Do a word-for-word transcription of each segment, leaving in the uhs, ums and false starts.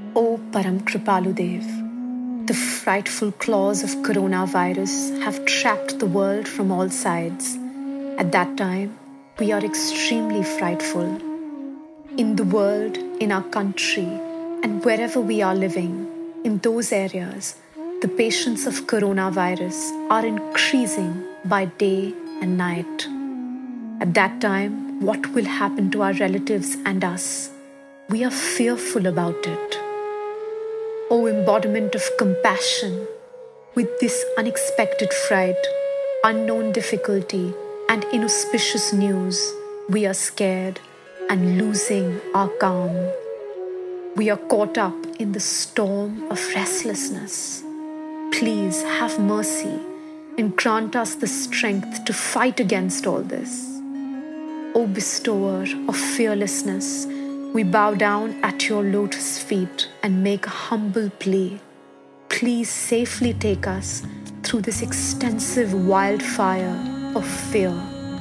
O Param Kripaludev, the frightful claws of coronavirus have trapped the world from all sides. At that time, we are extremely frightful. In the world, in our country, and wherever we are living, in those areas, the patients of coronavirus are increasing by day and night. At that time, what will happen to our relatives and us? We are fearful about it. O embodiment of compassion, with this unexpected fright, unknown difficulty, and inauspicious news, we are scared and losing our calm. We are caught up in the storm of restlessness. Please have mercy and grant us the strength to fight against all this. O bestower of fearlessness, we bow down at your lotus feet and make a humble plea. Please safely take us through this extensive wildfire of fear.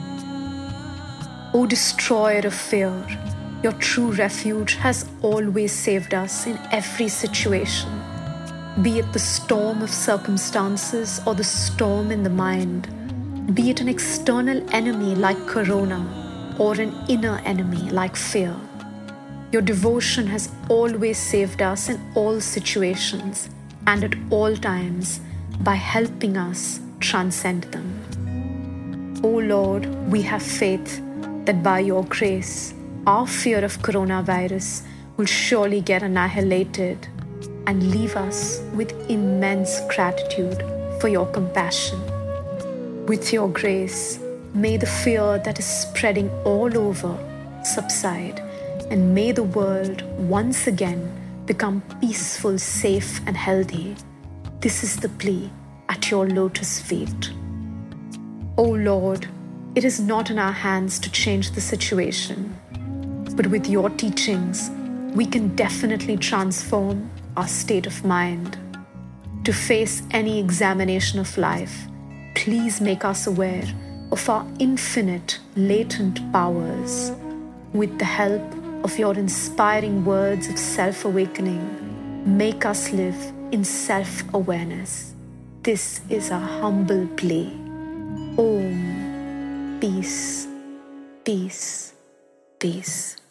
O destroyer of fear, your true refuge has always saved us in every situation, be it the storm of circumstances or the storm in the mind, be it an external enemy like corona or an inner enemy like fear. Your devotion has always saved us in all situations and at all times by helping us transcend them. O Lord, we have faith that by your grace, our fear of coronavirus will surely get annihilated and leave us with immense gratitude for your compassion. With your grace, may the fear that is spreading all over subside, and may the world once again become peaceful, safe, and healthy. This is the plea at your lotus feet. O Lord, it is not in our hands to change the situation, but with your teachings, we can definitely transform our state of mind. To face any examination of life, please make us aware of our infinite latent powers. With the help of your inspiring words of self-awakening, make us live in self-awareness. This is our humble plea. Om. Peace, peace, peace.